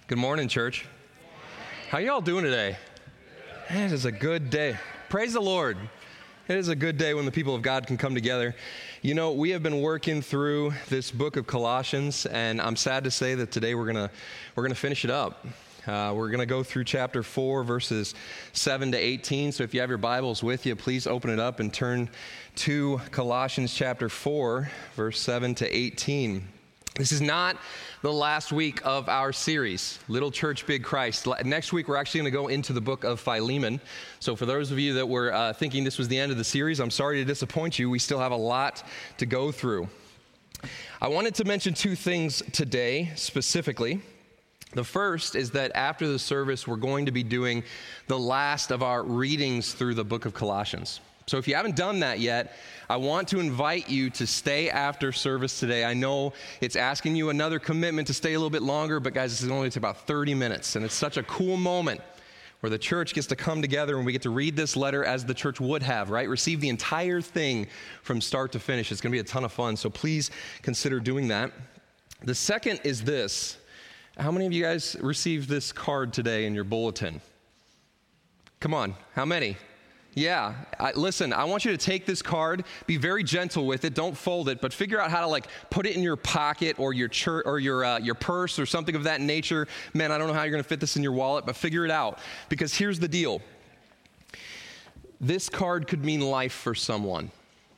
Good morning, church. How y'all doing today? It is a good day. Praise the Lord. It is a good day when the people of God can come together. You know, we have been working through this book of Colossians, and I'm sad to say that today we're gonna finish it up. We're going to go through chapter 4, verses 7 to 18. So if you have your Bibles with you, please open it up and turn to Colossians chapter 4, verse 7 to 18. This is not the last week of our series, Little Church, Big Christ. Next week, we're actually going to go into the book of Philemon. So for those of you that were thinking this was the end of the series, I'm sorry to disappoint you. We still have a lot to go through. I wanted to mention two things today specifically. The first is that after the service, we're going to be doing the last of our readings through the book of Colossians. So if you haven't done that yet, I want to invite you to stay after service today. I know it's asking you another commitment to stay a little bit longer, but guys, this is only about 30 minutes, and it's such a cool moment where the church gets to come together and we get to read this letter as the church would have, right? Receive the entire thing from start to finish. It's going to be a ton of fun, so please consider doing that. The second is this. How many of you guys received this card today in your bulletin? Come on, how many? Yeah, listen, I want you to take this card, be very gentle with it, don't fold it, but figure out how to put it in your pocket or your your purse or something of that nature. Man, I don't know how you're going to fit this in your wallet, but figure it out, because here's the deal. This card could mean life for someone.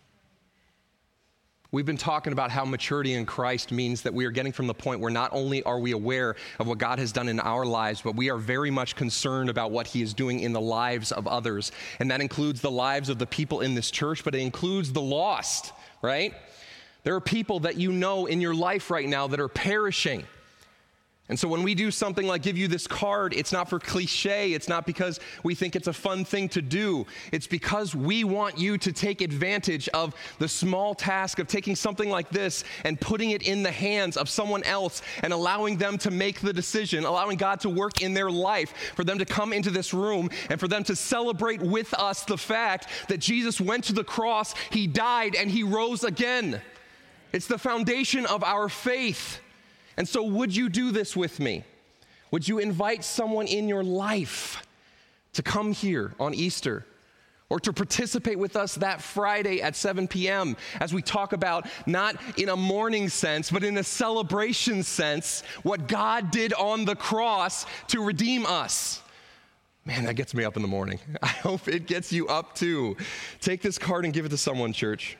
We've been talking about how maturity in Christ means that we are getting from the point where not only are we aware of what God has done in our lives, but we are very much concerned about what he is doing in the lives of others. And that includes the lives of the people in this church, but it includes the lost, right? There are people that you know in your life right now that are perishing. And so when we do something like give you this card, it's not for cliche. It's not because we think it's a fun thing to do. It's because we want you to take advantage of the small task of taking something like this and putting it in the hands of someone else and allowing them to make the decision, allowing God to work in their life, for them to come into this room and for them to celebrate with us the fact that Jesus went to the cross, he died, and he rose again. It's the foundation of our faith. And so would you do this with me? Would you invite someone in your life to come here on Easter or to participate with us that Friday at 7 p.m. as we talk about, not in a mourning sense, but in a celebration sense, what God did on the cross to redeem us? Man, that gets me up in the morning. I hope it gets you up too. Take this card and give it to someone, church.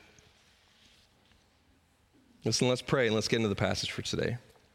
Listen, let's pray and let's get into the passage for today.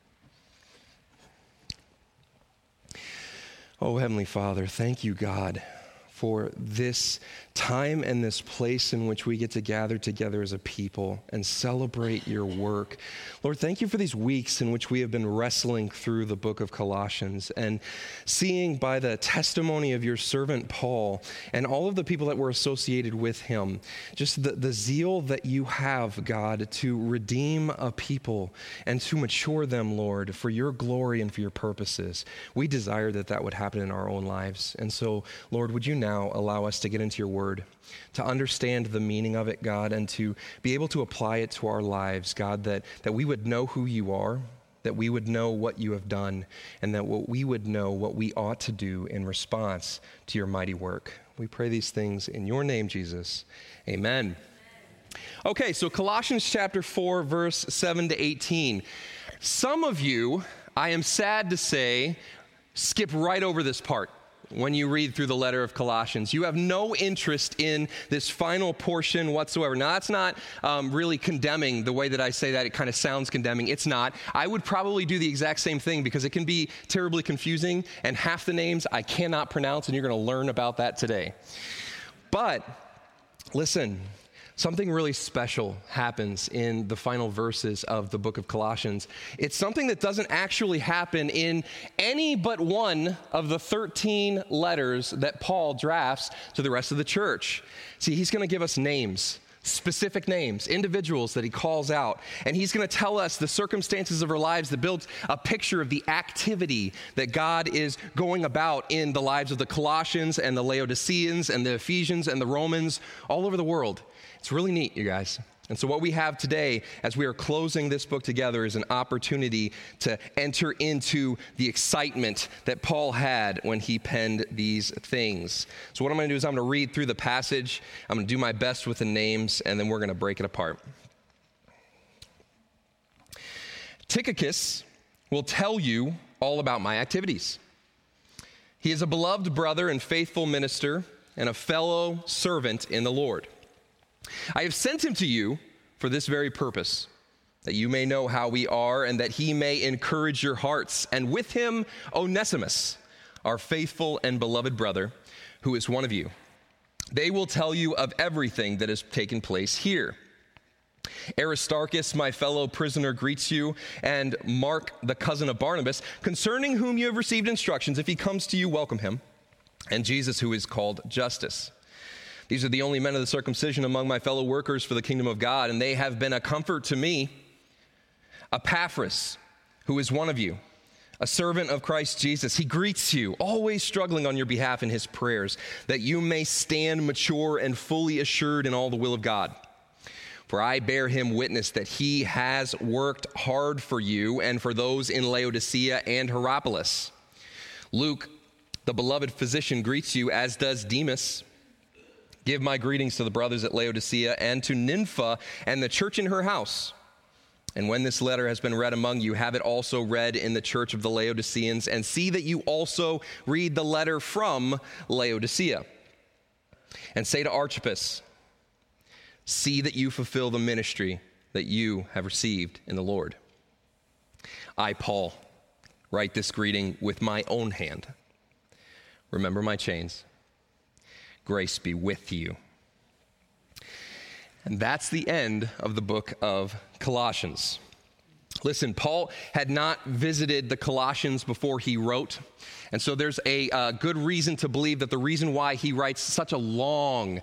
Oh, Heavenly Father, thank you, God, for this time and this place in which we get to gather together as a people and celebrate your work. Lord, thank you for these weeks in which we have been wrestling through the book of Colossians and seeing by the testimony of your servant Paul and all of the people that were associated with him, just the zeal that you have, God, to redeem a people and to mature them, Lord, for your glory and for your purposes. We desire that that would happen in our own lives. And so, Lord, would you now allow us to get into your word, to understand the meaning of it, God, and to be able to apply it to our lives, God, that we would know who you are, that we would know what you have done, and that we would know what we ought to do in response to your mighty work. We pray these things in your name, Jesus. Amen. Okay, so Colossians chapter 4, verse 7 to 18. Some of you, I am sad to say, skip right over this part. When you read through the letter of Colossians, you have no interest in this final portion whatsoever. Now, that's not really condemning the way that I say that. It kind of sounds condemning. It's not. I would probably do the exact same thing because it can be terribly confusing, and half the names I cannot pronounce, and you're going to learn about that today. But listen, something really special happens in the final verses of the book of Colossians. It's something that doesn't actually happen in any but one of the 13 letters that Paul drafts to the rest of the church. See, he's going to give us names, specific names, individuals that he calls out, and he's going to tell us the circumstances of our lives that builds a picture of the activity that God is going about in the lives of the Colossians and the Laodiceans and the Ephesians and the Romans all over the world. It's really neat, you guys. And so what we have today, as we are closing this book together, is an opportunity to enter into the excitement that Paul had when he penned these things. So what I'm going to do is I'm going to read through the passage. I'm going to do my best with the names, and then we're going to break it apart. Tychicus will tell you all about my activities. He is a beloved brother and faithful minister and a fellow servant in the Lord. I have sent him to you for this very purpose, that you may know how we are and that he may encourage your hearts. And with him, Onesimus, our faithful and beloved brother, who is one of you. They will tell you of everything that has taken place here. Aristarchus, my fellow prisoner, greets you, and Mark, the cousin of Barnabas, concerning whom you have received instructions. If he comes to you, welcome him. And Jesus, who is called Justus. These are the only men of the circumcision among my fellow workers for the kingdom of God, and they have been a comfort to me. Epaphras, who is one of you, a servant of Christ Jesus, he greets you, always struggling on your behalf in his prayers, that you may stand mature and fully assured in all the will of God. For I bear him witness that he has worked hard for you and for those in Laodicea and Hierapolis. Luke, the beloved physician, greets you, as does Demas. Give my greetings to the brothers at Laodicea and to Nympha and the church in her house. And when this letter has been read among you, have it also read in the church of the Laodiceans, and see that you also read the letter from Laodicea. And say to Archippus, see that you fulfill the ministry that you have received in the Lord. I, Paul, write this greeting with my own hand. Remember my chains. Grace be with you. And that's the end of the book of Colossians. Listen, Paul had not visited the Colossians before he wrote, and so there's a good reason to believe that the reason why he writes such a long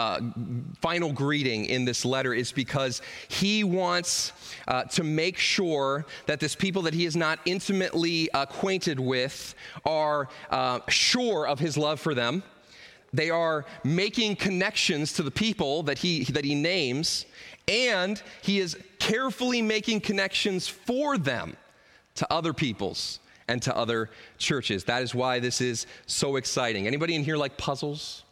final greeting in this letter is because he wants to make sure that this people that he is not intimately acquainted with are sure of his love for them. They are making connections to the people that he names, and he is carefully making connections for them to other peoples and to other churches. That is why this is so exciting. Anybody in here like puzzles?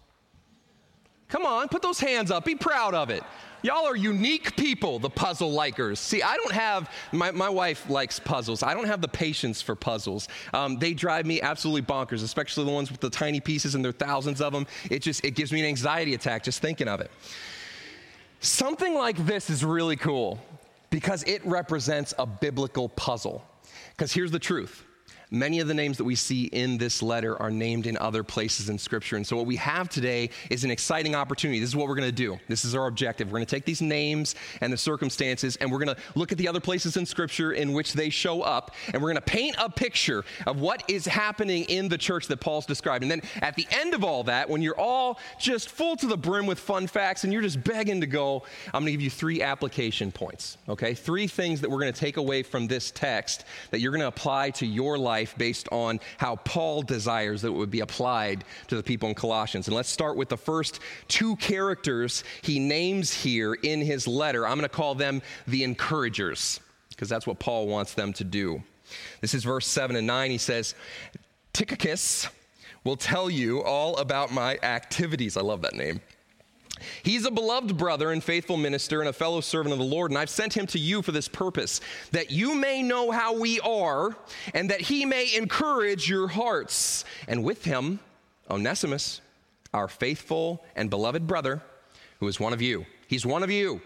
Come on, put those hands up. Be proud of it. Y'all are unique people, the puzzle likers. See, I don't have, my wife likes puzzles. I don't have the patience for puzzles. They drive me absolutely bonkers, especially the ones with the tiny pieces, and there are thousands of them. It gives me an anxiety attack just thinking of it. Something like this is really cool because it represents a biblical puzzle. Because here's the truth. Many of the names that we see in this letter are named in other places in Scripture. And so what we have today is an exciting opportunity. This is what we're going to do. This is our objective. We're going to take these names and the circumstances, and we're going to look at the other places in Scripture in which they show up, and we're going to paint a picture of what is happening in the church that Paul's described. And then at the end of all that, when you're all just full to the brim with fun facts and you're just begging to go, I'm going to give you 3 application points, okay? 3 things that we're going to take away from this text that you're going to apply to your life based on how Paul desires that it would be applied to the people in Colossians. And let's start with the first 2 characters he names here in his letter. I'm going to call them the encouragers, because that's what Paul wants them to do. This is verse 7 and 9. He says, Tychicus will tell you all about my activities. I love that name. He's a beloved brother and faithful minister and a fellow servant of the Lord, and I've sent him to you for this purpose, that you may know how we are, and that he may encourage your hearts. And with him, Onesimus, our faithful and beloved brother, who is one of you. He's one of you.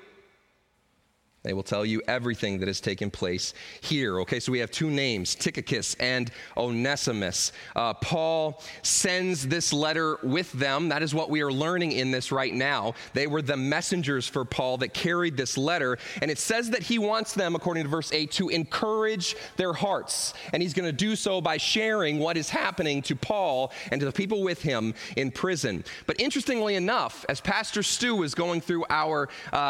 They will tell you everything that has taken place here. Okay, so we have 2 names, Tychicus and Onesimus. Paul sends this letter with them. That is what we are learning in this right now. They were the messengers for Paul that carried this letter. And it says that he wants them, according to verse 8, to encourage their hearts. And he's going to do so by sharing what is happening to Paul and to the people with him in prison. But interestingly enough, as Pastor Stu was going through our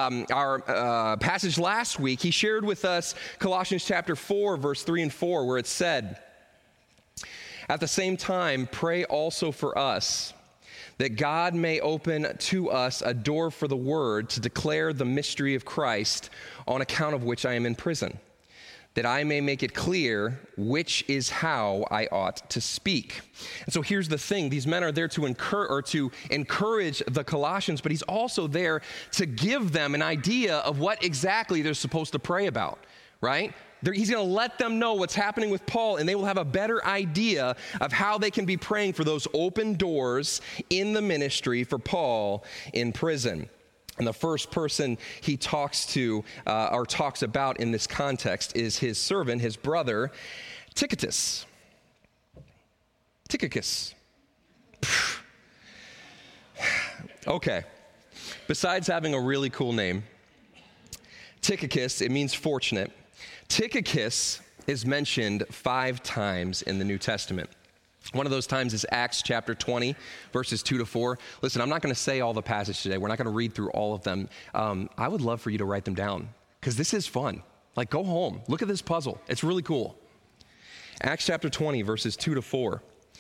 passage last week, he shared with us Colossians chapter 4, verse 3 and 4, where it said, at the same time, pray also for us, that God may open to us a door for the word to declare the mystery of Christ, on account of which I am in prison, that I may make it clear which is how I ought to speak. And so here's the thing. These men are there to encourage the Colossians, but he's also there to give them an idea of what exactly they're supposed to pray about, right? He's going to let them know what's happening with Paul, and they will have a better idea of how they can be praying for those open doors in the ministry for Paul in prison. And the first person he talks to or talks about in this context is his servant, his brother, Tychicus. Tychicus. Okay. Besides having a really cool name, Tychicus, it means fortunate. Tychicus is mentioned 5 times in the New Testament. One of those times is Acts chapter 20, verses 2-4. Listen, I'm not going to say all the passage today. We're not going to read through all of them. I would love for you to write them down, because this is fun. Like, go home. Look at this puzzle. It's really cool. Acts chapter 20, verses 2-4.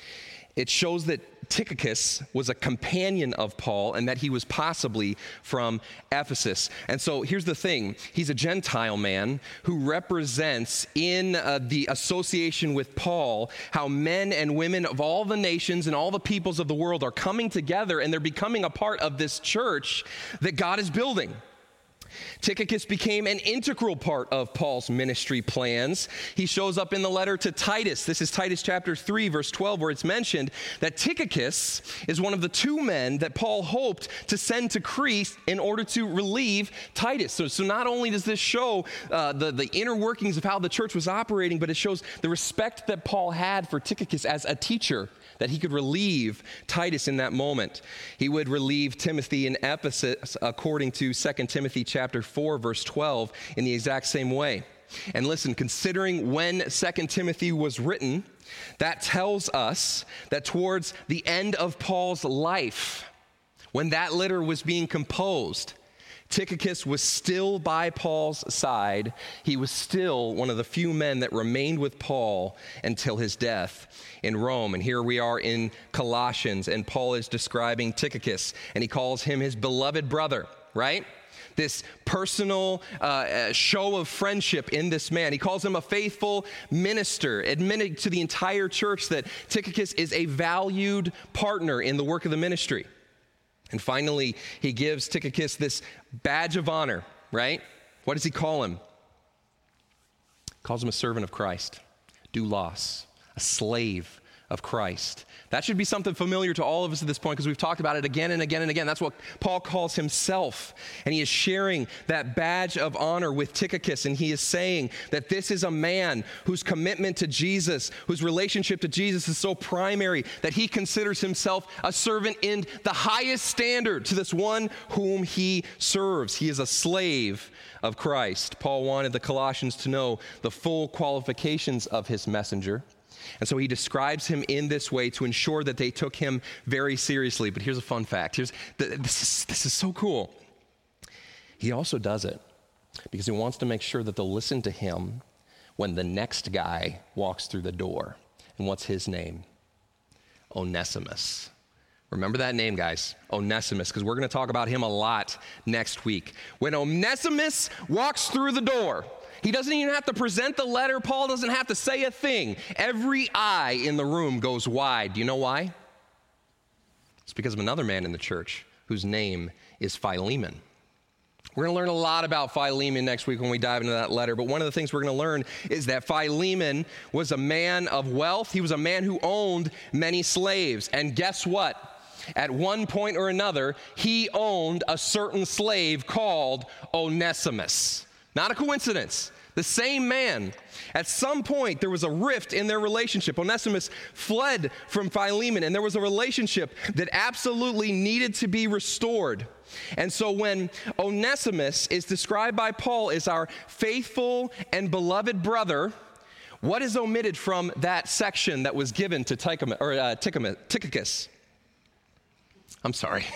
It shows that Tychicus was a companion of Paul and that he was possibly from Ephesus. And so here's the thing. He's a Gentile man who represents in the association with Paul how men and women of all the nations and all the peoples of the world are coming together, and they're becoming a part of this church that God is building. Tychicus became an integral part of Paul's ministry plans. He shows up in the letter to Titus. This is Titus chapter 3, verse 12, where it's mentioned that Tychicus is one of the 2 men that Paul hoped to send to Crete in order to relieve Titus. So not only does this show the inner workings of how the church was operating, but it shows the respect that Paul had for Tychicus as a teacher, that he could relieve Titus in that moment. He would relieve Timothy in Ephesus, according to 2 Timothy chapter 4, verse 12, in the exact same way. And listen, considering when 2 Timothy was written, that tells us that towards the end of Paul's life, when that letter was being composed, Tychicus was still by Paul's side. He was still one of the few men that remained with Paul until his death in Rome. And here we are in Colossians, and Paul is describing Tychicus, and he calls him his beloved brother, right? This personal show of friendship in this man. He calls him a faithful minister, admitting to the entire church that Tychicus is a valued partner in the work of the ministry. And finally, he gives Tychicus this badge of honor, right? What does he call him? He calls him a servant of Christ, doulos, a slave of Christ. That should be something familiar to all of us at this point, because we've talked about it again and again and again. That's what Paul calls himself. And he is sharing that badge of honor with Tychicus. And he is saying that this is a man whose commitment to Jesus, whose relationship to Jesus is so primary that he considers himself a servant in the highest standard to this one whom he serves. He is a slave of Christ. Paul wanted the Colossians to know the full qualifications of his messenger. And so he describes him in this way to ensure that they took him very seriously. But here's a fun fact. This is so cool. He also does it because he wants to make sure that they'll listen to him when the next guy walks through the door. And what's his name? Onesimus. Remember that name, guys, Onesimus, because we're going to talk about him a lot next week. When Onesimus walks through the door, he doesn't even have to present the letter. Paul doesn't have to say a thing. Every eye in the room goes wide. Do you know why? It's because of another man in the church whose name is Philemon. We're going to learn a lot about Philemon next week when we dive into that letter. But one of the things we're going to learn is that Philemon was a man of wealth. He was a man who owned many slaves. And guess what? At one point or another, he owned a certain slave called Onesimus. Not a coincidence. The same man. At some point, there was a rift in their relationship. Onesimus fled from Philemon, and there was a relationship that absolutely needed to be restored. And so when Onesimus is described by Paul as our faithful and beloved brother, what is omitted from that section that was given to Tychicus? I'm sorry.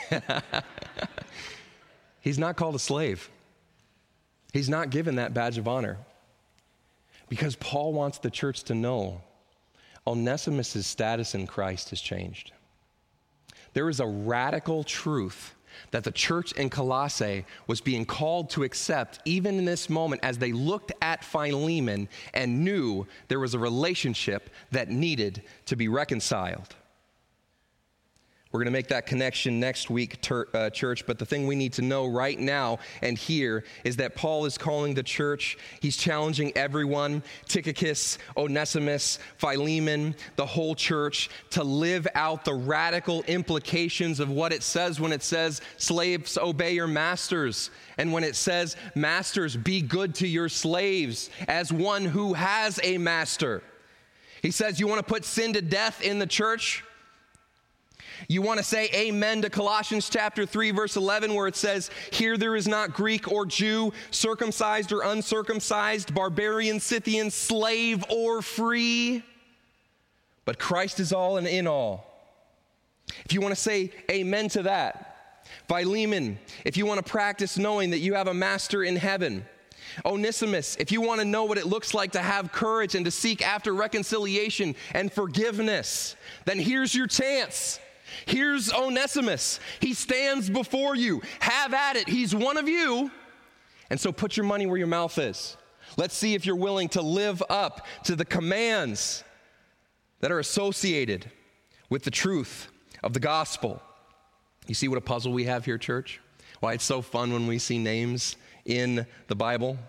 He's not called a slave. He's not given that badge of honor because Paul wants the church to know Onesimus' status in Christ has changed. there is a radical truth that the church in Colossae was being called to accept even in this moment as they looked at Philemon and knew there was a relationship that needed to be reconciled. We're going to make that connection next week, church, but the thing we need to know right now and here is that Paul is calling the church. He's challenging everyone, Tychicus, Onesimus, Philemon, the whole church, to live out the radical implications of what it says when it says, slaves, obey your masters, and when it says, masters, be good to your slaves as one who has a master. He says, you want to put sin to death in the church? You want to say amen to Colossians chapter 3, verse 11, where it says, here there is not Greek or Jew, circumcised or uncircumcised, barbarian, Scythian, slave or free, but Christ is all and in all. If you want to say amen to that, Philemon, if you want to practice knowing that you have a master in heaven, Onesimus, if you want to know what it looks like to have courage and to seek after reconciliation and forgiveness, then here's your chance. Here's Onesimus. He stands before you. Have at it. He's one of you. And so put your money where your mouth is. Let's see if you're willing to live up to the commands that are associated with the truth of the gospel. You see what a puzzle we have here, church? Why it's so fun when we see names in the Bible.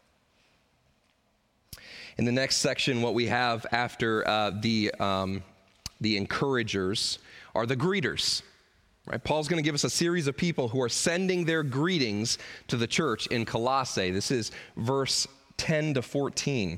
In the next section, what we have after the encouragers are the greeters. Right? Paul's going to give us a series of people who are sending their greetings to the church in Colossae. This is verse 10 to 14.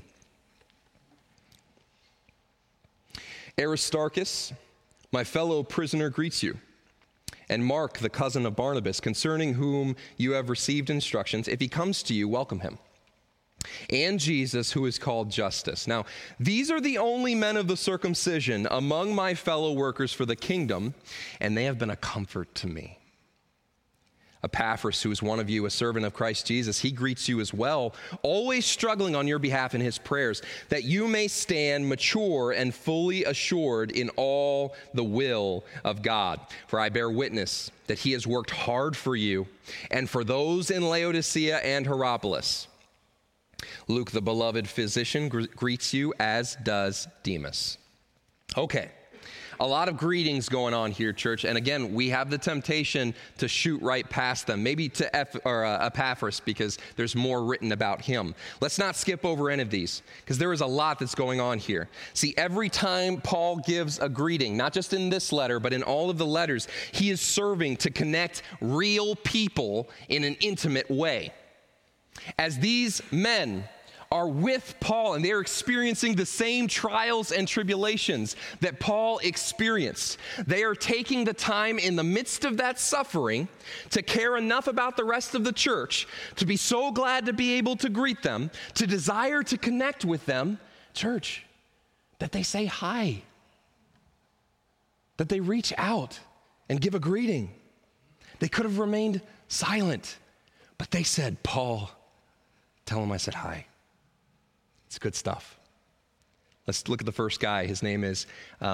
Aristarchus, my fellow prisoner, greets you. And Mark, the cousin of Barnabas, concerning whom you have received instructions, if he comes to you, welcome him. And Jesus, who is called Justus. Now, these are the only men of the circumcision among my fellow workers for the kingdom, and they have been a comfort to me. Epaphras, who is one of you, a servant of Christ Jesus, he greets you as well, always struggling on your behalf in his prayers, that you may stand mature and fully assured in all the will of God. For I bear witness that he has worked hard for you and for those in Laodicea and Hierapolis. Luke, the beloved physician, greets you, as does Demas. Okay, a lot of greetings going on here, church. And again, we have the temptation to shoot right past them, maybe to Epaphras, because there's more written about him. Let's not skip over any of these, because there is a lot that's going on here. See, every time Paul gives a greeting, not just in this letter, but in all of the letters, he is serving to connect real people in an intimate way. As these men are with Paul and they are experiencing the same trials and tribulations that Paul experienced, they are taking the time in the midst of that suffering to care enough about the rest of the church, to be so glad to be able to greet them, to desire to connect with them, church, that they say hi, that they reach out and give a greeting. They could have remained silent, but they said, Paul, tell him I said hi. It's good stuff. Let's look at the first guy. His name is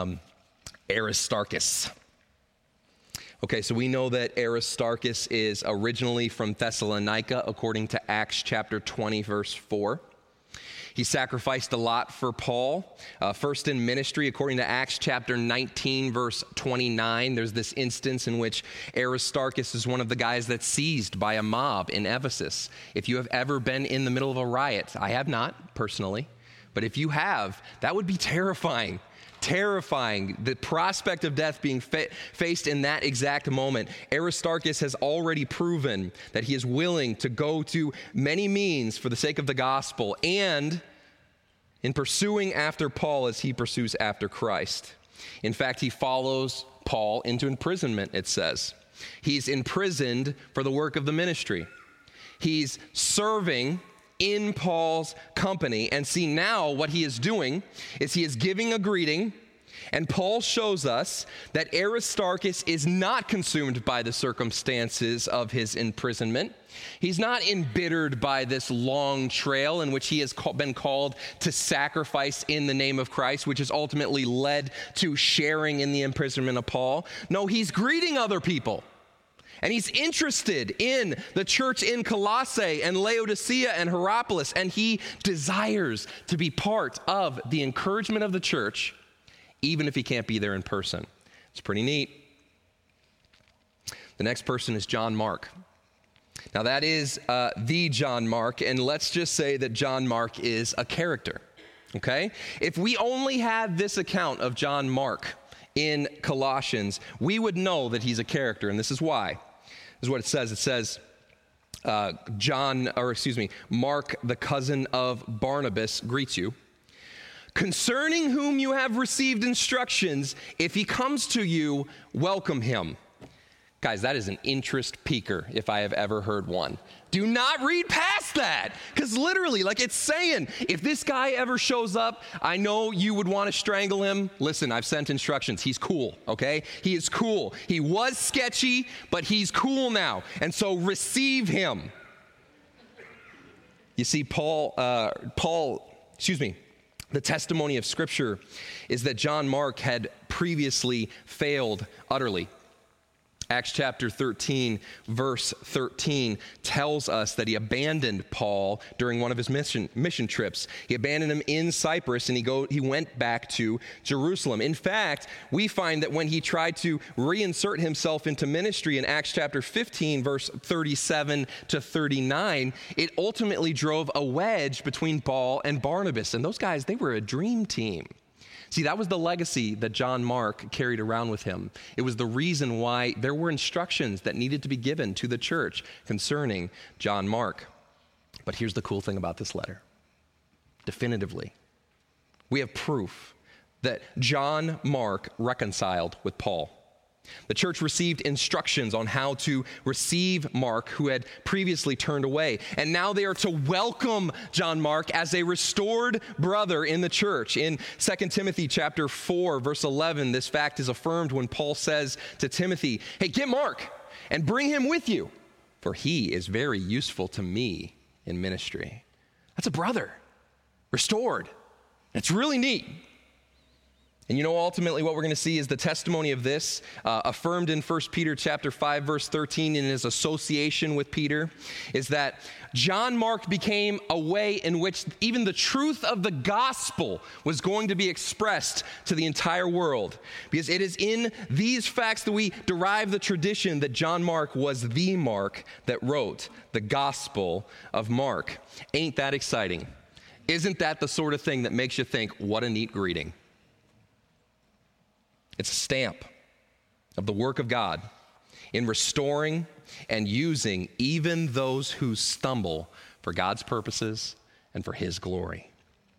Aristarchus. Okay, so we know that Aristarchus is originally from Thessalonica, according to Acts chapter 20, verse 4. He sacrificed a lot for Paul. First in ministry, according to Acts chapter 19, verse 29, there's this instance in which Aristarchus is one of the guys that's seized by a mob in Ephesus. If you have ever been in the middle of a riot, I have not personally, but if you have, that would be terrifying. Terrifying, the prospect of death being faced in that exact moment. Aristarchus has already proven that he is willing to go to many means for the sake of the gospel and in pursuing after Paul as he pursues after Christ. In fact, he follows Paul into imprisonment, it says. He's imprisoned for the work of the ministry. He's serving in Paul's company. And see, now what he is doing is he is giving a greeting And Paul shows us that Aristarchus is not consumed by the circumstances of his imprisonment. He's not embittered by this long trail in which he has been called to sacrifice in the name of Christ, which has ultimately led to sharing in the imprisonment of Paul. No, he's greeting other people. And he's interested in the church in Colossae and Laodicea and Hierapolis, and he desires to be part of the encouragement of the church, even if he can't be there in person. It's pretty neat. The next person is John Mark. Now that is the John Mark, and let's just say that John Mark is a character, okay? If we only had this account of John Mark in Colossians, we would know that he's a character, and this is why. This is what it says. It says, Mark, the cousin of Barnabas, greets you. Concerning whom you have received instructions, if he comes to you, welcome him. Guys, that is an interest piquer if I have ever heard one. Do not read past that, because literally, like it's saying, if this guy ever shows up, I know you would want to strangle him. Listen, I've sent instructions. He's cool, okay? He is cool. He was sketchy, but he's cool now, and so receive him. You see, the testimony of Scripture is that John Mark had previously failed utterly. Acts chapter 13, verse 13 tells us that he abandoned Paul during one of his mission trips. He abandoned him in Cyprus, and he went back to Jerusalem. In fact, we find that when he tried to reinsert himself into ministry in Acts chapter 15, verse 37 to 39, it ultimately drove a wedge between Paul and Barnabas. And those guys, they were a dream team. See, that was the legacy that John Mark carried around with him. It was the reason why there were instructions that needed to be given to the church concerning John Mark. But here's the cool thing about this letter. Definitively, we have proof that John Mark reconciled with Paul. The church received instructions on how to receive Mark, who had previously turned away. And now they are to welcome John Mark as a restored brother in the church. In 2 Timothy chapter 4, verse 11, this fact is affirmed when Paul says to Timothy, hey, get Mark and bring him with you, for he is very useful to me in ministry. That's a brother, restored. It's really neat. And you know, ultimately what we're going to see is the testimony of this affirmed in 1 Peter chapter 5, verse 13 in his association with Peter, is that John Mark became a way in which even the truth of the gospel was going to be expressed to the entire world. Because it is in these facts that we derive the tradition that John Mark was the Mark that wrote the Gospel of Mark. Ain't that exciting? Isn't that the sort of thing that makes you think, what a neat greeting? It's a stamp of the work of God in restoring and using even those who stumble for God's purposes and for his glory.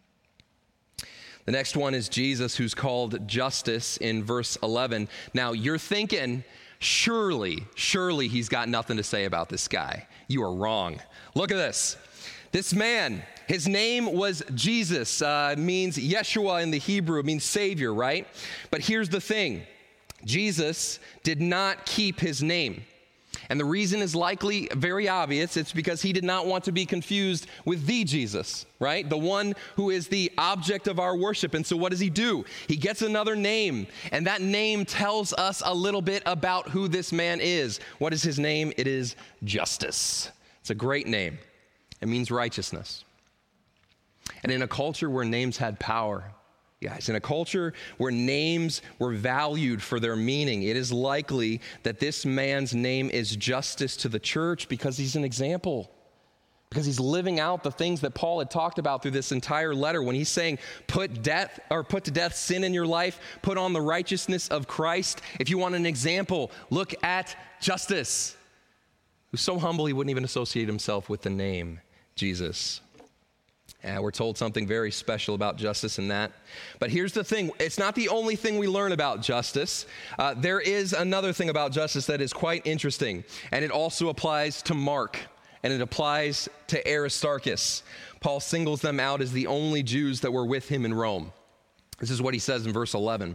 The next one is Jesus, who's called Justus in verse 11. Now you're thinking, surely he's got nothing to say about this guy. You are wrong. Look at this. This man, his name was Jesus, means Yeshua in the Hebrew, it means Savior, right? But here's the thing. Jesus did not keep his name. And the reason is likely very obvious. It's because he did not want to be confused with the Jesus, right? The one who is the object of our worship. And so what does he do? He gets another name, and that name tells us a little bit about who this man is. What is his name? It is Justus. It's a great name. It means righteousness. And in a culture where names had power, guys, in a culture where names were valued for their meaning, it is likely that this man's name is Justus to the church because he's an example, because he's living out the things that Paul had talked about through this entire letter. When he's saying, put to death sin in your life, put on the righteousness of Christ. If you want an example, look at Justus, who's so humble he wouldn't even associate himself with the name Jesus. We're told something very special about Justus in that. But here's the thing. It's not the only thing we learn about Justus. There is another thing about Justus that is quite interesting. And it also applies to Mark. And it applies to Aristarchus. Paul singles them out as the only Jews that were with him in Rome. This is what he says in verse 11.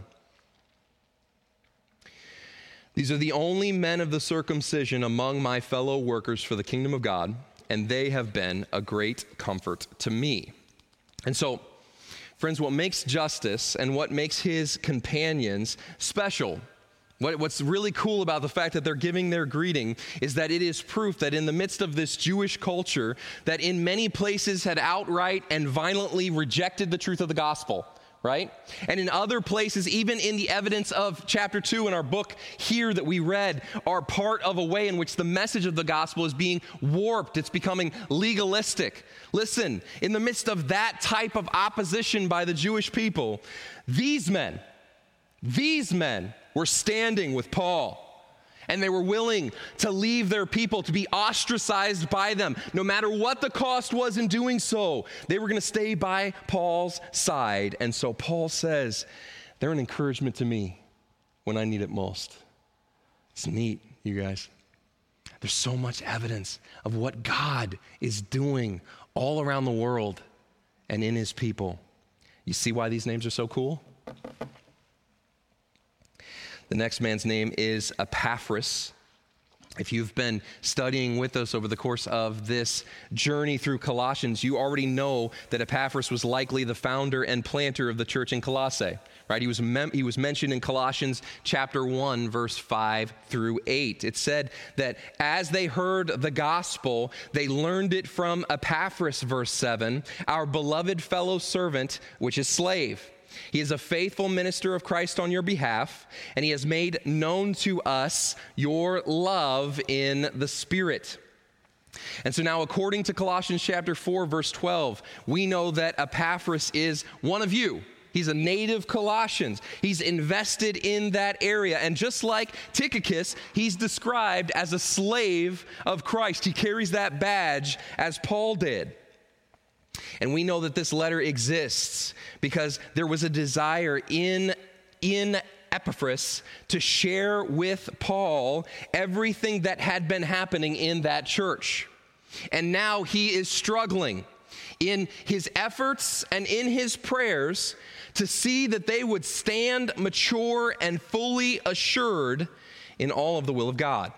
These are the only men of the circumcision among my fellow workers for the kingdom of God, and they have been a great comfort to me. And so, friends, what makes Justus and what makes his companions special, what's really cool about the fact that they're giving their greeting is that it is proof that in the midst of this Jewish culture that in many places had outright and violently rejected the truth of the gospel, right? And in other places, even in the evidence of chapter 2 in our book here that we read, are part of a way in which the message of the gospel is being warped. It's becoming legalistic. Listen, in the midst of that type of opposition by the Jewish people, these men were standing with Paul. And they were willing to leave their people, to be ostracized by them. No matter what the cost was in doing so, they were going to stay by Paul's side. And so Paul says, they're an encouragement to me when I need it most. It's neat, you guys. There's so much evidence of what God is doing all around the world and in his people. You see why these names are so cool? The next man's name is Epaphras. If you've been studying with us over the course of this journey through Colossians, you already know that Epaphras was likely the founder and planter of the church in Colossae, right? He was mentioned in Colossians chapter 1, verse 5 through 8. It said that as they heard the gospel, they learned it from Epaphras, verse 7, our beloved fellow servant, which is slave. He is a faithful minister of Christ on your behalf, and he has made known to us your love in the Spirit. And so now, according to Colossians chapter 4, verse 12, we know that Epaphras is one of you. He's a native Colossians. He's invested in that area. And just like Tychicus, he's described as a slave of Christ. He carries that badge as Paul did. And we know that this letter exists because there was a desire in Epaphras to share with Paul everything that had been happening in that church. And now he is struggling in his efforts and in his prayers to see that they would stand mature and fully assured in all of the will of God.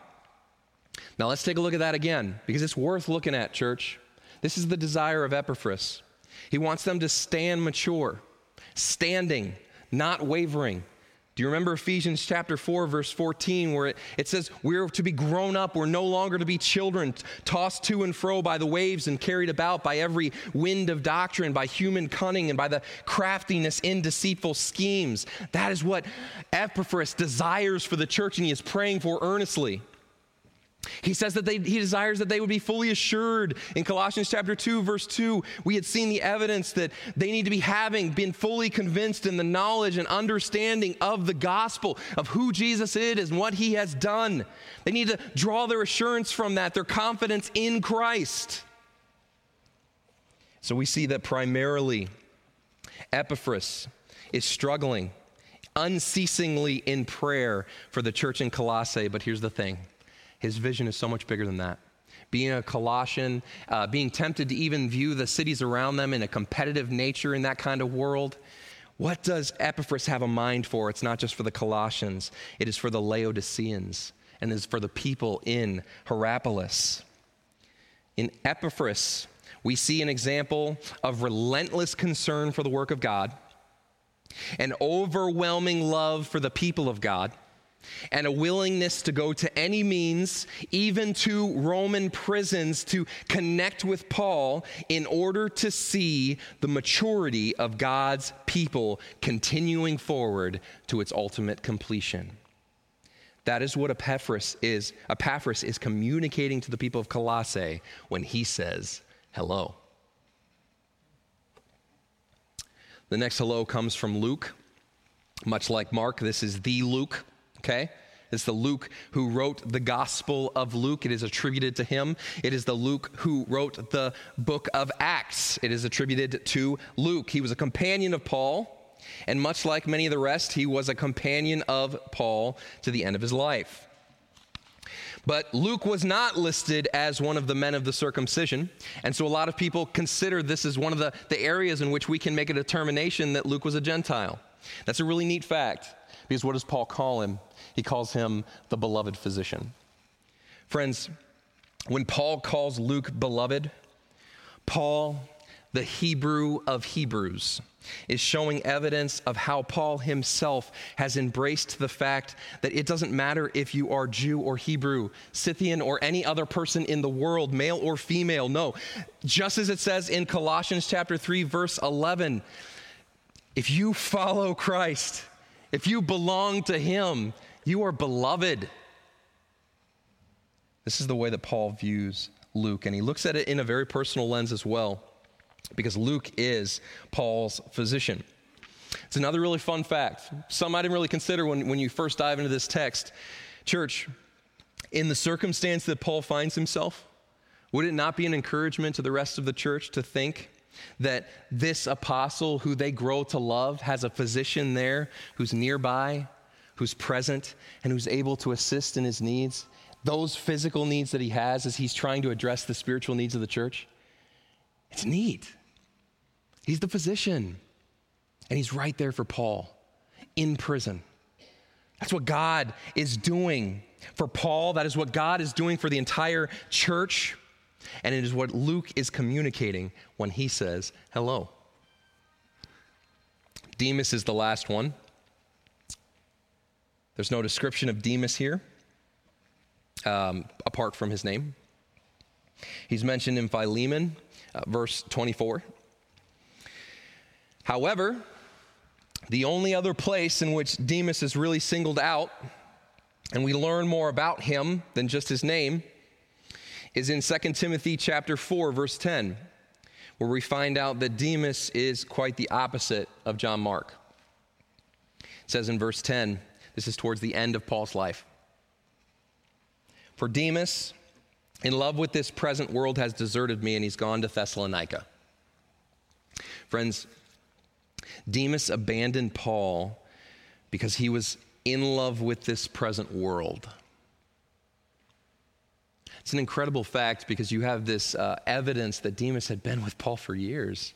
Now let's take a look at that again, because it's worth looking at, church. This is the desire of Epaphras. He wants them to stand mature, standing, not wavering. Do you remember Ephesians chapter 4, verse 14, where it says, we're to be grown up, we're no longer to be children, tossed to and fro by the waves and carried about by every wind of doctrine, by human cunning and by the craftiness in deceitful schemes. That is what Epaphras desires for the church, and he is praying for earnestly. He says that he desires that they would be fully assured. In Colossians chapter 2, verse 2, we had seen the evidence that they need to be been fully convinced in the knowledge and understanding of the gospel, of who Jesus is and what he has done. They need to draw their assurance from that, their confidence in Christ. So we see that primarily Epaphras is struggling unceasingly in prayer for the church in Colossae. But here's the thing. His vision is so much bigger than that. Being a Colossian, being tempted to even view the cities around them in a competitive nature in that kind of world, what does Epaphras have a mind for? It's not just for the Colossians. It is for the Laodiceans, and it is for the people in Hierapolis. In Epaphras, we see an example of relentless concern for the work of God, an overwhelming love for the people of God, and a willingness to go to any means, even to Roman prisons, to connect with Paul in order to see the maturity of God's people continuing forward to its ultimate completion. That is what Epaphras is communicating to the people of Colossae when he says, hello. The next hello comes from Luke. Much like Mark, this is the Luke. Okay? It's the Luke who wrote the Gospel of Luke. It is attributed to him. It is the Luke who wrote the book of Acts. It is attributed to Luke. He was a companion of Paul, and much like many of the rest, he was a companion of Paul to the end of his life. But Luke was not listed as one of the men of the circumcision, and so a lot of people consider this as one of the areas in which we can make a determination that Luke was a Gentile. That's a really neat fact, because what does Paul call him? He calls him the beloved physician. Friends, when Paul calls Luke beloved, Paul, the Hebrew of Hebrews, is showing evidence of how Paul himself has embraced the fact that it doesn't matter if you are Jew or Hebrew, Scythian or any other person in the world, male or female. No, just as it says in Colossians chapter 3, verse 11, if you follow Christ, if you belong to him, you are beloved. This is the way that Paul views Luke, and he looks at it in a very personal lens as well, because Luke is Paul's physician. It's another really fun fact. Some I didn't really consider when you first dive into this text. Church, in the circumstance that Paul finds himself, would it not be an encouragement to the rest of the church to think that this apostle who they grow to love has a physician there who's nearby, who's present, and who's able to assist in his needs, those physical needs that he has as he's trying to address the spiritual needs of the church? It's neat. He's the physician, and he's right there for Paul in prison. That's what God is doing for Paul. That is what God is doing for the entire church, and it is what Luke is communicating when he says hello. Demas is the last one. There's no description of Demas here, apart from his name. He's mentioned in Philemon, verse 24. However, the only other place in which Demas is really singled out, and we learn more about him than just his name, is in 2 Timothy chapter 4, verse 10, where we find out that Demas is quite the opposite of John Mark. It says in verse 10, this is towards the end of Paul's life. For Demas, in love with this present world, has deserted me, and he's gone to Thessalonica. Friends, Demas abandoned Paul because he was in love with this present world. It's an incredible fact because you have this evidence that Demas had been with Paul for years,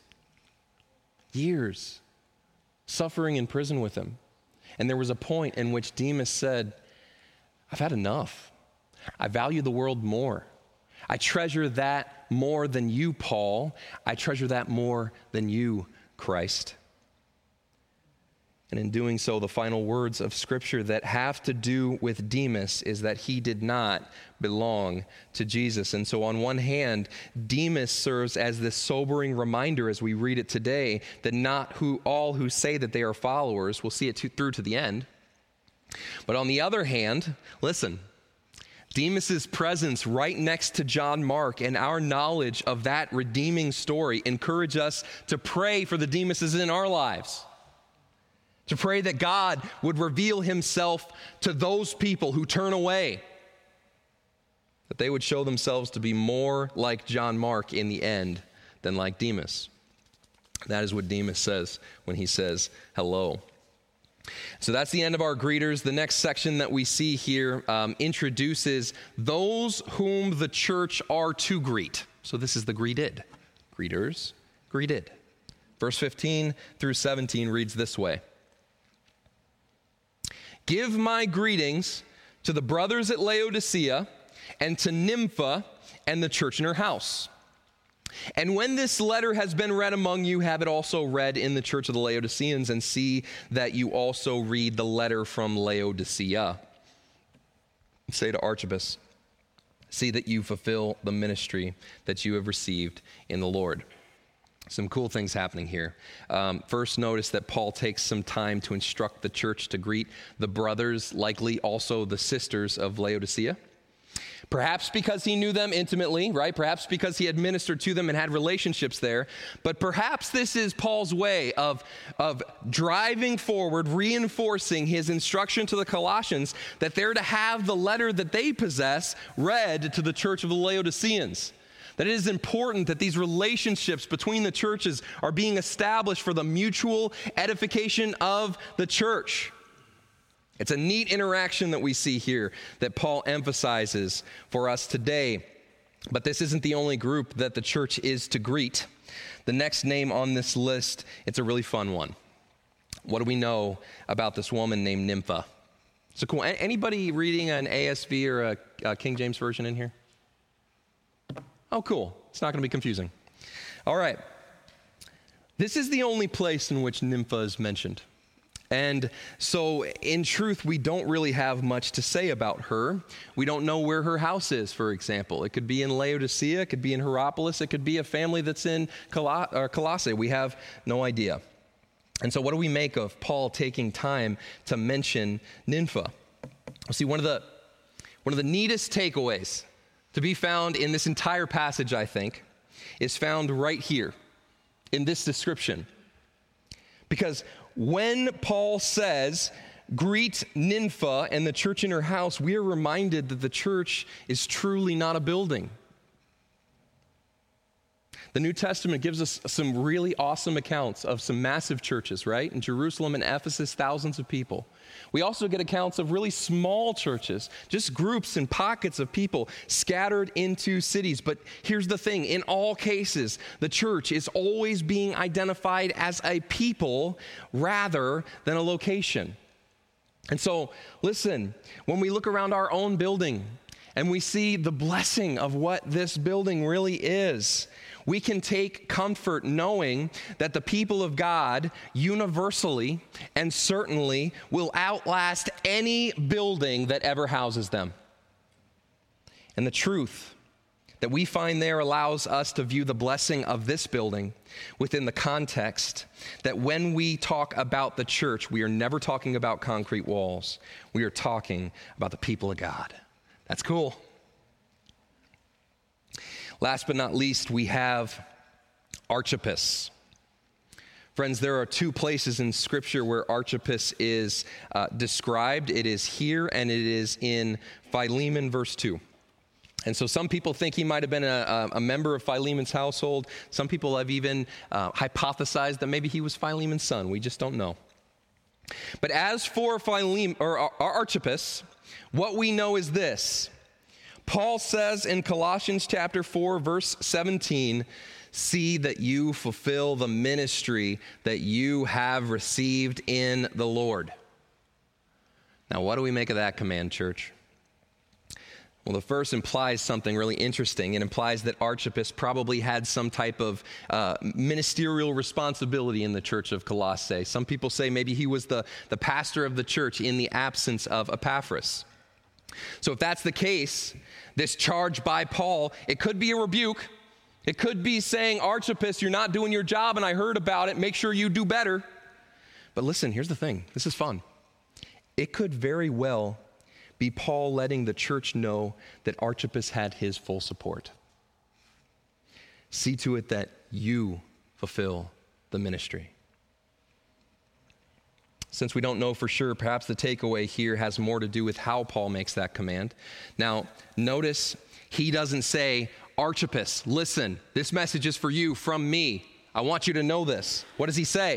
suffering in prison with him. And there was a point in which Demas said, I've had enough. I value the world more. I treasure that more than you, Paul. I treasure that more than you, Christ. And in doing so, the final words of Scripture that have to do with Demas is that he did not belong to Jesus. And so on one hand, Demas serves as this sobering reminder as we read it today that not all who say that they are followers will see it through to the end. But on the other hand, listen, Demas's presence right next to John Mark and our knowledge of that redeeming story encourage us to pray for the Demases in our lives. To pray that God would reveal himself to those people who turn away, that they would show themselves to be more like John Mark in the end than like Demas. That is what Demas says when he says hello. So that's the end of our greeters. The next section that we see here introduces those whom the church are to greet. So this is the greeted. Greeters, greeted. Verse 15 through 17 reads this way. Give my greetings to the brothers at Laodicea and to Nympha and the church in her house. And when this letter has been read among you, have it also read in the church of the Laodiceans, and see that you also read the letter from Laodicea. Say to Archippus, see that you fulfill the ministry that you have received in the Lord. Some cool things happening here. First, notice that Paul takes some time to instruct the church to greet the brothers, likely also the sisters of Laodicea. Perhaps because he knew them intimately, right? Perhaps because he had ministered to them and had relationships there. But perhaps this is Paul's way of driving forward, reinforcing his instruction to the Colossians that they're to have the letter that they possess read to the church of the Laodiceans. That it is important that these relationships between the churches are being established for the mutual edification of the church. It's a neat interaction that we see here that Paul emphasizes for us today. But this isn't the only group that the church is to greet. The next name on this list, it's a really fun one. What do we know about this woman named Nympha? So cool. Anybody reading an ASV or a King James Version in here? Oh, cool. It's not going to be confusing. All right. This is the only place in which Nympha is mentioned. And so, in truth, we don't really have much to say about her. We don't know where her house is, for example. It could be in Laodicea, it could be in Hierapolis, it could be a family that's in Colossae. We have no idea. And so what do we make of Paul taking time to mention Nympha? See, one of the neatest takeaways to be found in this entire passage, I think, is found right here in this description. Because when Paul says, greet Nympha and the church in her house, we are reminded that the church is truly not a building. The New Testament gives us some really awesome accounts of some massive churches, right? In Jerusalem and Ephesus, thousands of people. We also get accounts of really small churches, just groups and pockets of people scattered into cities. But here's the thing, in all cases, the church is always being identified as a people rather than a location. And so, listen, when we look around our own building and we see the blessing of what this building really is, we can take comfort knowing that the people of God universally and certainly will outlast any building that ever houses them. And the truth that we find there allows us to view the blessing of this building within the context that when we talk about the church, we are never talking about concrete walls. We are talking about the people of God. That's cool. Last but not least, we have Archippus. Friends, there are two places in Scripture where Archippus is described. It is here and it is in Philemon, verse 2. And so some people think he might have been a member of Philemon's household. Some people have even hypothesized that maybe he was Philemon's son. We just don't know. But as for Archippus, what we know is this. Paul says in Colossians chapter 4, verse 17, see that you fulfill the ministry that you have received in the Lord. Now, what do we make of that command, church? Well, the verse implies something really interesting. It implies that Archippus probably had some type of ministerial responsibility in the church of Colossae. Some people say maybe he was the pastor of the church in the absence of Epaphras. So if that's the case, this charge by Paul, it could be a rebuke. It could be saying, Archippus, you're not doing your job and I heard about it. Make sure you do better. But listen, here's the thing. This is fun. It could very well be Paul letting the church know that Archippus had his full support. See to it that you fulfill the ministry. Since we don't know for sure, perhaps the takeaway here has more to do with how Paul makes that command. Now, notice he doesn't say, Archippus, listen, this message is for you from me. I want you to know this. What does he say?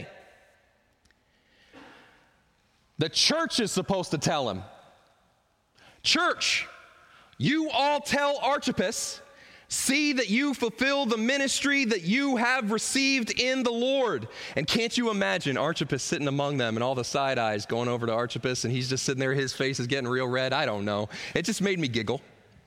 The church is supposed to tell him. Church, you all tell Archippus, see that you fulfill the ministry that you have received in the Lord. And can't you imagine Archippus sitting among them and all the side eyes going over to Archippus and he's just sitting there, his face is getting real red? I don't know. It just made me giggle.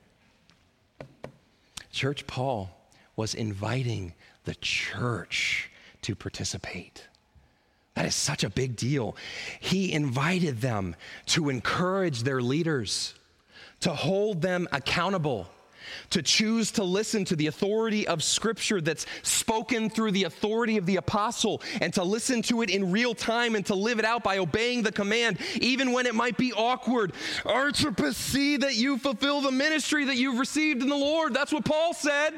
Church, Paul was inviting the church to participate. That is such a big deal. He invited them to encourage their leaders, to hold them accountable, to choose to listen to the authority of Scripture that's spoken through the authority of the apostle, and to listen to it in real time and to live it out by obeying the command, even when it might be awkward. Archippus, see that you fulfill the ministry that you've received in the Lord. That's what Paul said.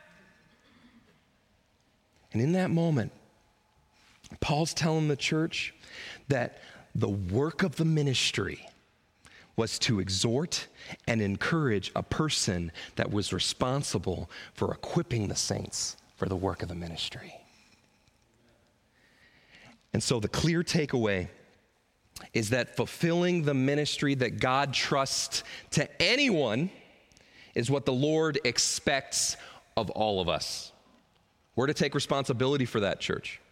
And in that moment, Paul's telling the church that the work of the ministry was to exhort and encourage a person that was responsible for equipping the saints for the work of the ministry. And so the clear takeaway is that fulfilling the ministry that God trusts to anyone is what the Lord expects of all of us. We're to take responsibility for that, church.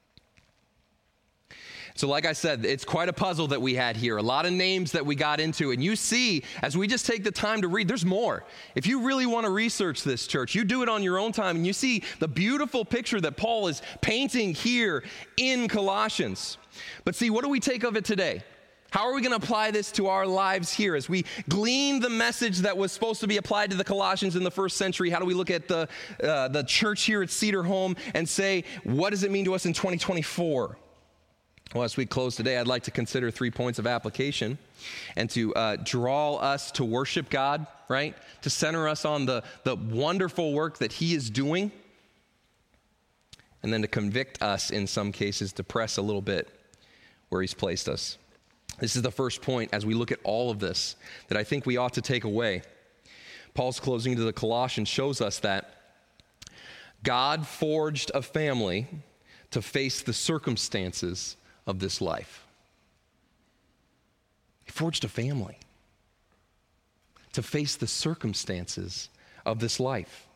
So like I said, it's quite a puzzle that we had here, a lot of names that we got into. And you see, as we just take the time to read, there's more. If you really want to research this, church, you do it on your own time, and you see the beautiful picture that Paul is painting here in Colossians. But see, what do we take of it today? How are we going to apply this to our lives here? As we glean the message that was supposed to be applied to the Colossians in the first century, how do we look at the church here at Cedar Home and say, what does it mean to us in 2024? Well, as we close today, I'd like to consider 3 points of application and to draw us to worship God, right? To center us on the wonderful work that He is doing, and then to convict us in some cases to press a little bit where He's placed us. This is the first point as we look at all of this that I think we ought to take away. Paul's closing to the Colossians shows us that God forged a family to face the circumstances of this life. He forged a family to face the circumstances of this life.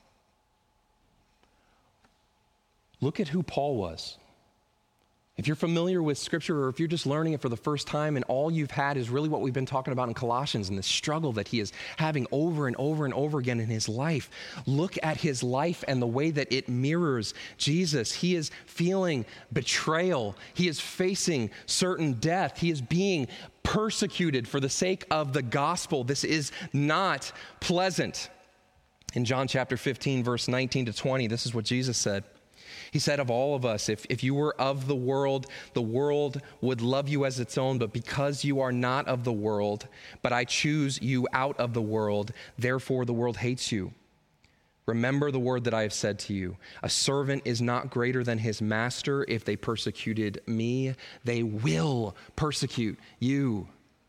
Look at who Paul was. If you're familiar with Scripture, or if you're just learning it for the first time and all you've had is really what we've been talking about in Colossians and the struggle that he is having over and over and over again in his life, look at his life and the way that it mirrors Jesus. He is feeling betrayal. He is facing certain death. He is being persecuted for the sake of the gospel. This is not pleasant. In John chapter 15, verse 19 to 20, this is what Jesus said. He said, of all of us, if you were of the world would love you as its own, but because you are not of the world, but I choose you out of the world, therefore the world hates you. Remember the word that I have said to you. A servant is not greater than his master. If they persecuted me, they will persecute you.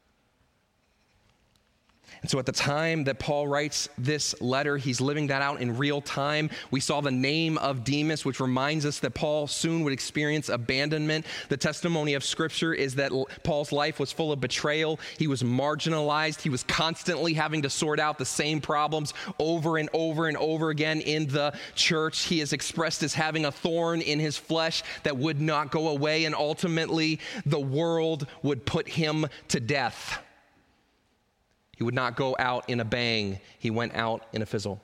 And so at the time that Paul writes this letter, he's living that out in real time. We saw the name of Demas, which reminds us that Paul soon would experience abandonment. The testimony of Scripture is that Paul's life was full of betrayal. He was marginalized. He was constantly having to sort out the same problems over and over and over again in the church. He is expressed as having a thorn in his flesh that would not go away, and ultimately the world would put him to death. He would not go out in a bang. He went out in a fizzle.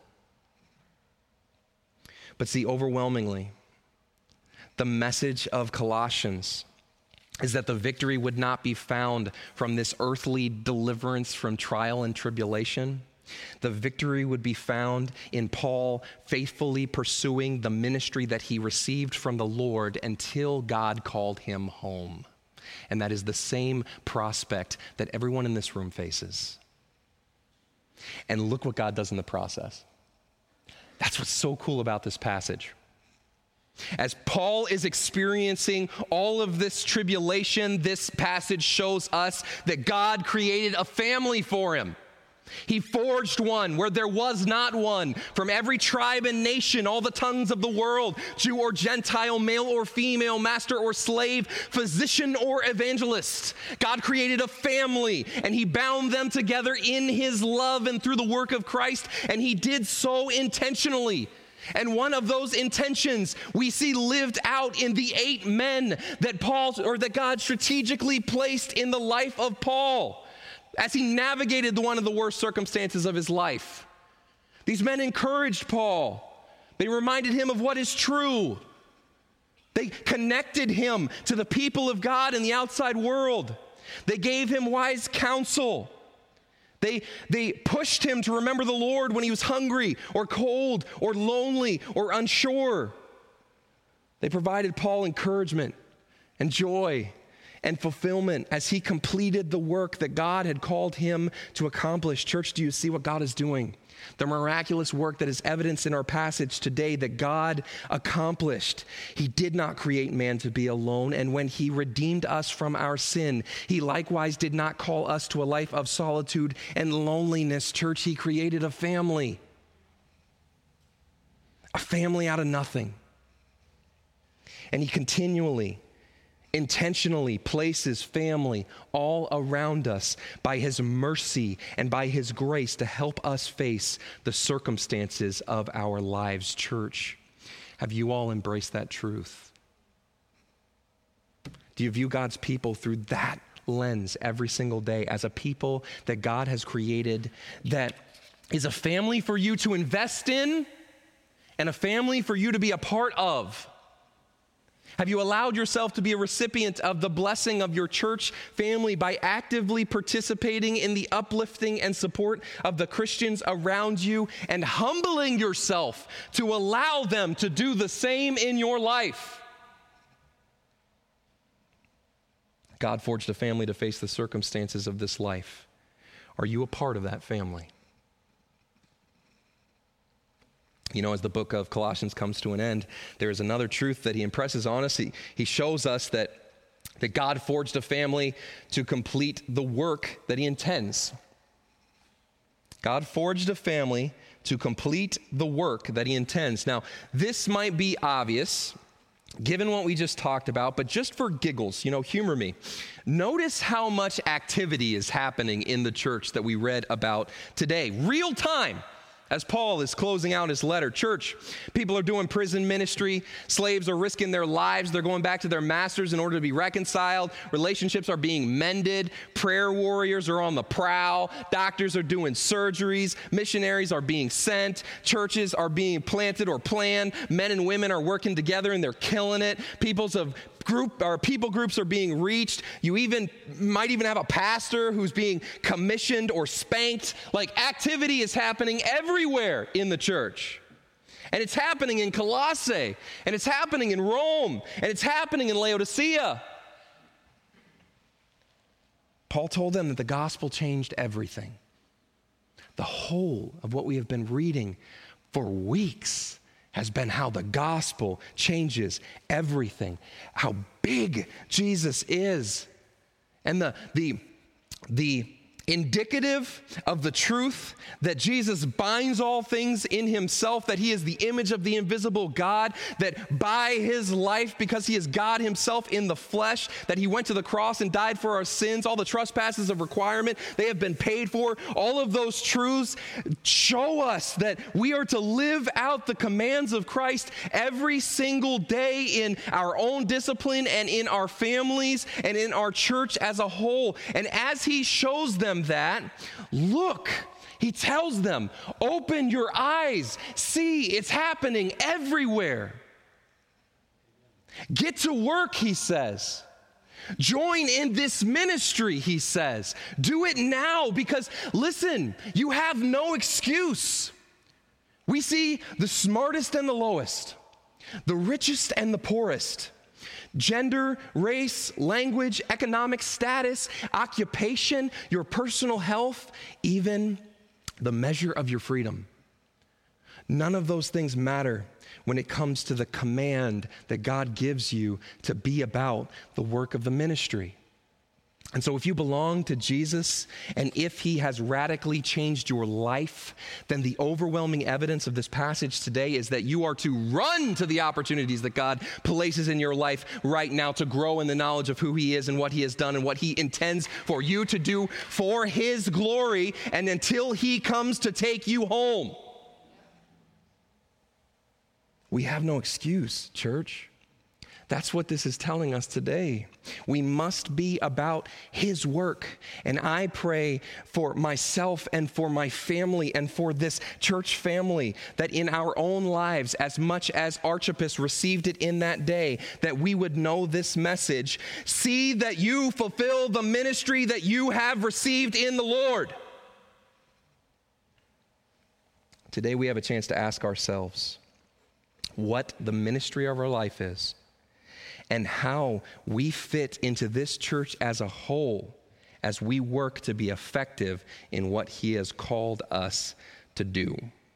But see, overwhelmingly, the message of Colossians is that the victory would not be found from this earthly deliverance from trial and tribulation. The victory would be found in Paul faithfully pursuing the ministry that he received from the Lord until God called him home. And that is the same prospect that everyone in this room faces. And look what God does in the process. That's what's so cool about this passage. As Paul is experiencing all of this tribulation, this passage shows us that God created a family for him. He forged one where there was not one. From every tribe and nation, all the tongues of the world, Jew or Gentile, male or female, master or slave, physician or evangelist. God created a family, and he bound them together in his love and through the work of Christ, and he did so intentionally. And one of those intentions we see lived out in the 8 men that God strategically placed in the life of Paul as he navigated one of the worst circumstances of his life. These men encouraged Paul. They reminded him of what is true. They connected him to the people of God in the outside world. They gave him wise counsel. They pushed him to remember the Lord when he was hungry or cold or lonely or unsure. They provided Paul encouragement and joy and fulfillment as he completed the work that God had called him to accomplish. Church, do you see what God is doing? The miraculous work that is evidenced in our passage today that God accomplished. He did not create man to be alone, and when he redeemed us from our sin, he likewise did not call us to a life of solitude and loneliness. Church, he created a family out of nothing. And he continually intentionally places family all around us by his mercy and by his grace to help us face the circumstances of our lives. Church, have you all embraced that truth? Do you view God's people through that lens every single day as a people that God has created, that is a family for you to invest in and a family for you to be a part of? Have you allowed yourself to be a recipient of the blessing of your church family by actively participating in the uplifting and support of the Christians around you and humbling yourself to allow them to do the same in your life? God forged a family to face the circumstances of this life. Are you a part of that family? You know, as the book of Colossians comes to an end, there is another truth that he impresses on us. He shows us that God forged a family to complete the work that he intends. God forged a family to complete the work that he intends. Now, this might be obvious, given what we just talked about, but just for giggles, humor me. Notice how much activity is happening in the church that we read about today. Real time. As Paul is closing out his letter, church, people are doing prison ministry. Slaves are risking their lives. They're going back to their masters in order to be reconciled. Relationships are being mended. Prayer warriors are on the prowl. Doctors are doing surgeries. Missionaries are being sent. Churches are being planted or planned. Men and women are working together and they're killing it. People groups are being reached. You might even have a pastor who's being commissioned or spanked. Like, activity is happening everywhere in the church. And it's happening in Colossae, and it's happening in Rome, and it's happening in Laodicea. Paul told them that the gospel changed everything. The whole of what we have been reading for weeks has been how the gospel changes everything, how big Jesus is. And the indicative of the truth that Jesus binds all things in himself, that he is the image of the invisible God, that by his life, because he is God himself in the flesh, that he went to the cross and died for our sins, all the trespasses of requirement, they have been paid for. All of those truths show us that we are to live out the commands of Christ every single day in our own discipline and in our families and in our church as a whole. And as he shows them that, look, he tells them, open your eyes, see, it's happening everywhere. Get to work, he says. Join in this ministry, he says. Do it now, because listen, you have no excuse. We see the smartest and the lowest, the richest and the poorest, gender, race, language, economic status, occupation, your personal health, even the measure of your freedom. None of those things matter when it comes to the command that God gives you to be about the work of the ministry. And so if you belong to Jesus, and if he has radically changed your life, then the overwhelming evidence of this passage today is that you are to run to the opportunities that God places in your life right now to grow in the knowledge of who he is and what he has done and what he intends for you to do for his glory, and until he comes to take you home. We have no excuse, church. That's what this is telling us today. We must be about his work. And I pray for myself and for my family and for this church family that in our own lives, as much as Archippus received it in that day, that we would know this message. See that you fulfill the ministry that you have received in the Lord. Today we have a chance to ask ourselves what the ministry of our life is, and how we fit into this church as a whole as we work to be effective in what he has called us to do.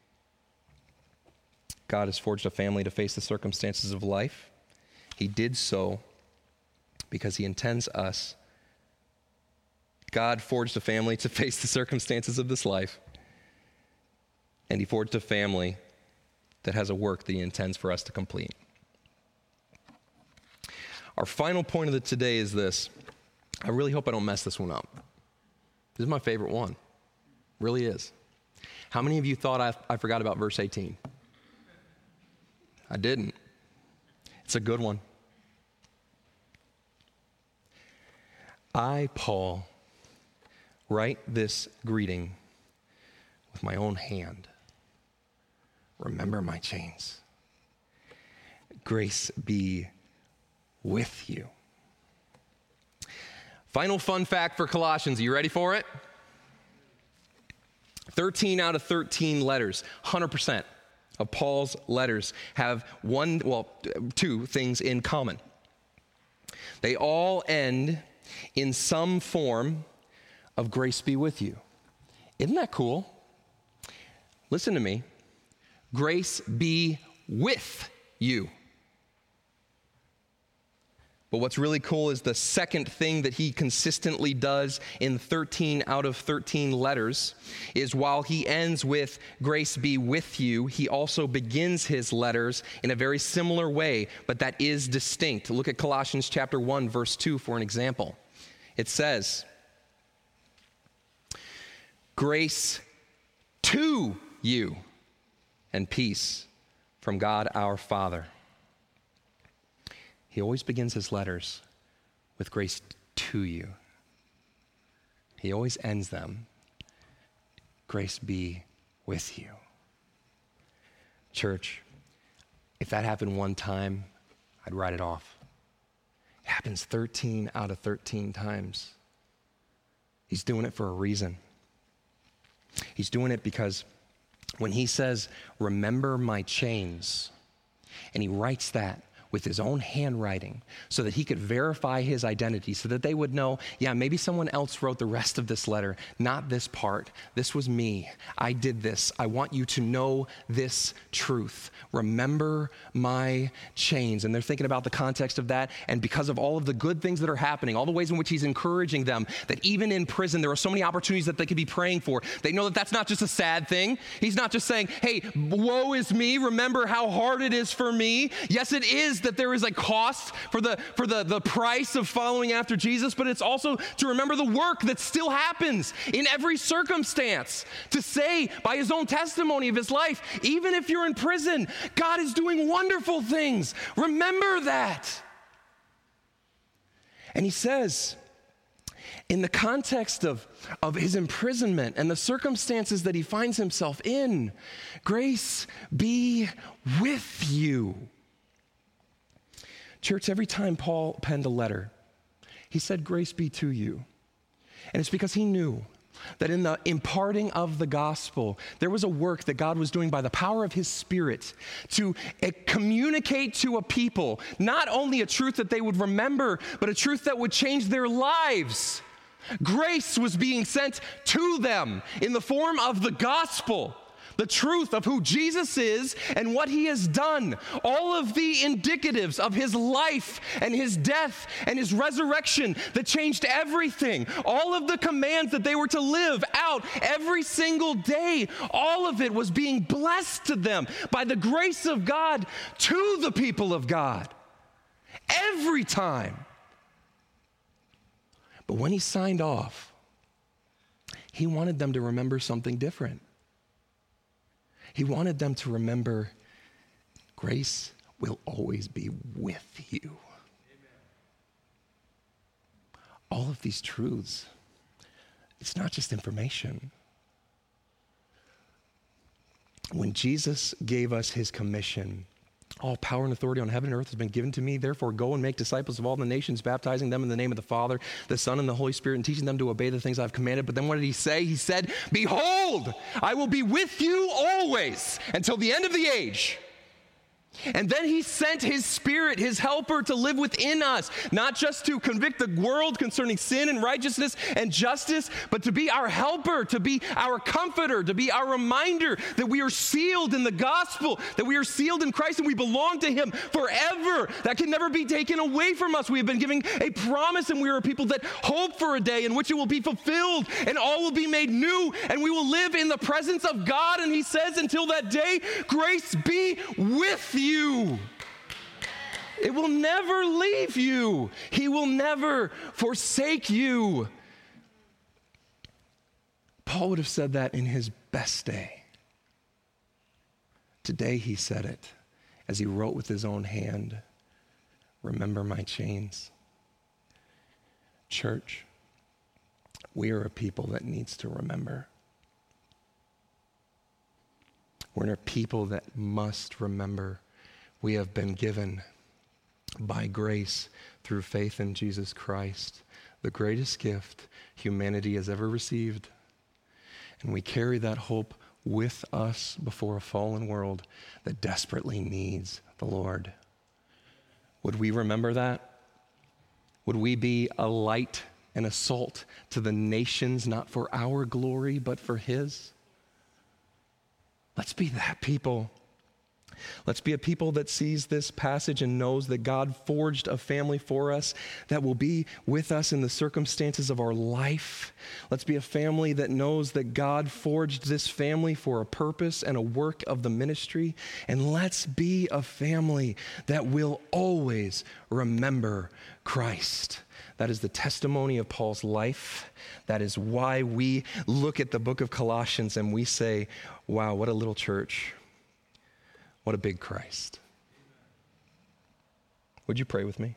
God has forged a family to face the circumstances of life. He did so because he intends us. God forged a family to face the circumstances of this life, and he forged a family that has a work that he intends for us to complete. Our final point of today is this. I really hope I don't mess this one up. This is my favorite one. Really is. How many of you thought I forgot about verse 18? I didn't. It's a good one. I, Paul, write this greeting with my own hand. Remember my chains. Grace be with you. Final fun fact for Colossians. Are you ready for it? 13 out of 13 letters, 100% of Paul's letters have two things in common. They all end in some form of grace be with you. Isn't that cool? Listen to me. Grace be with you. But what's really cool is the second thing that he consistently does in 13 out of 13 letters is while he ends with grace be with you, he also begins his letters in a very similar way, but that is distinct. Look at Colossians chapter 1, verse 2 for an example. It says, grace to you and peace from God our Father. He always begins his letters with grace to you. He always ends them, grace be with you. Church, if that happened one time, I'd write it off. It happens 13 out of 13 times. He's doing it for a reason. He's doing it because when he says, remember my chains, and he writes that with his own handwriting so that he could verify his identity, so that they would know, yeah, maybe someone else wrote the rest of this letter, not this part. This was me. I did this. I want you to know this truth. Remember my chains. And they're thinking about the context of that, and because of all of the good things that are happening, all the ways in which he's encouraging them, that even in prison, there are so many opportunities that they could be praying for. They know that that's not just a sad thing. He's not just saying, hey, woe is me. Remember how hard it is for me. Yes, it is that there is a cost for the price of following after Jesus, but it's also to remember the work that still happens in every circumstance. To say by his own testimony of his life, even if you're in prison, God is doing wonderful things. Remember that. And he says, in the context of his imprisonment and the circumstances that he finds himself in, grace be with you. Church, every time Paul penned a letter, he said, grace be to you. And it's because he knew that in the imparting of the gospel, there was a work that God was doing by the power of his Spirit to communicate to a people, not only a truth that they would remember, but a truth that would change their lives. Grace was being sent to them in the form of the gospel. The truth of who Jesus is and what he has done. All of the indicatives of his life and his death and his resurrection that changed everything. All of the commands that they were to live out every single day. All of it was being blessed to them by the grace of God to the people of God. Every time. But when he signed off, he wanted them to remember something different. He wanted them to remember grace will always be with you. Amen. All of these truths, it's not just information. When Jesus gave us his commission, all power and authority on heaven and earth has been given to me. Therefore, go and make disciples of all the nations, baptizing them in the name of the Father, the Son, and the Holy Spirit, and teaching them to obey the things I've commanded. But then what did he say? He said, behold, I will be with you always until the end of the age. And then he sent his Spirit, his helper, to live within us, not just to convict the world concerning sin and righteousness and justice, but to be our helper, to be our comforter, to be our reminder that we are sealed in the gospel, that we are sealed in Christ and we belong to him forever. That can never be taken away from us. We have been given a promise, and we are a people that hope for a day in which it will be fulfilled and all will be made new, and we will live in the presence of God. And he says, until that day, grace be with you. It will never leave you. He will never forsake you. Paul would have said that in his best day. Today he said it as he wrote with his own hand, remember my chains. Church, we are a people that needs to remember. We're a people that must remember we have been given by grace through faith in Jesus Christ, the greatest gift humanity has ever received. And we carry that hope with us before a fallen world that desperately needs the Lord. Would we remember that? Would we be a light and a salt to the nations, not for our glory, but for His? Let's be that people. Let's be a people that sees this passage and knows that God forged a family for us that will be with us in the circumstances of our life. Let's be a family that knows that God forged this family for a purpose and a work of the ministry. And let's be a family that will always remember Christ. That is the testimony of Paul's life. That is why we look at the book of Colossians and we say, wow, what a little church. What a big Christ. Would you pray with me?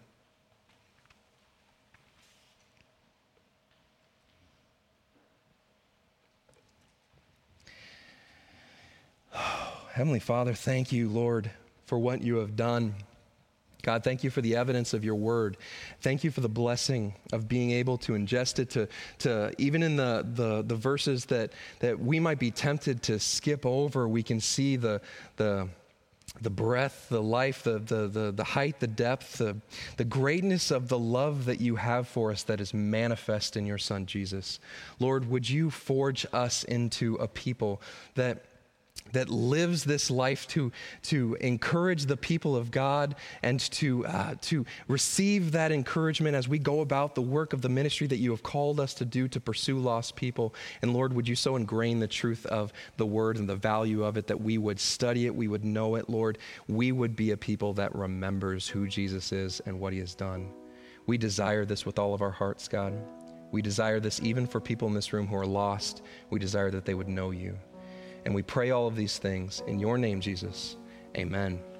Heavenly Father, thank you, Lord, for what you have done. God, thank you for the evidence of your word. Thank you for the blessing of being able to ingest it, to even in the verses that we might be tempted to skip over, we can see the breadth, the life, the height, the depth, the greatness of the love that you have for us that is manifest in your Son, Jesus. Lord, would you forge us into a people that lives this life to encourage the people of God and to receive that encouragement as we go about the work of the ministry that you have called us to do to pursue lost people. And Lord, would you so ingrain the truth of the word and the value of it that we would study it, we would know it, Lord. We would be a people that remembers who Jesus is and what he has done. We desire this with all of our hearts, God. We desire this even for people in this room who are lost. We desire that they would know you. And we pray all of these things in your name, Jesus. Amen.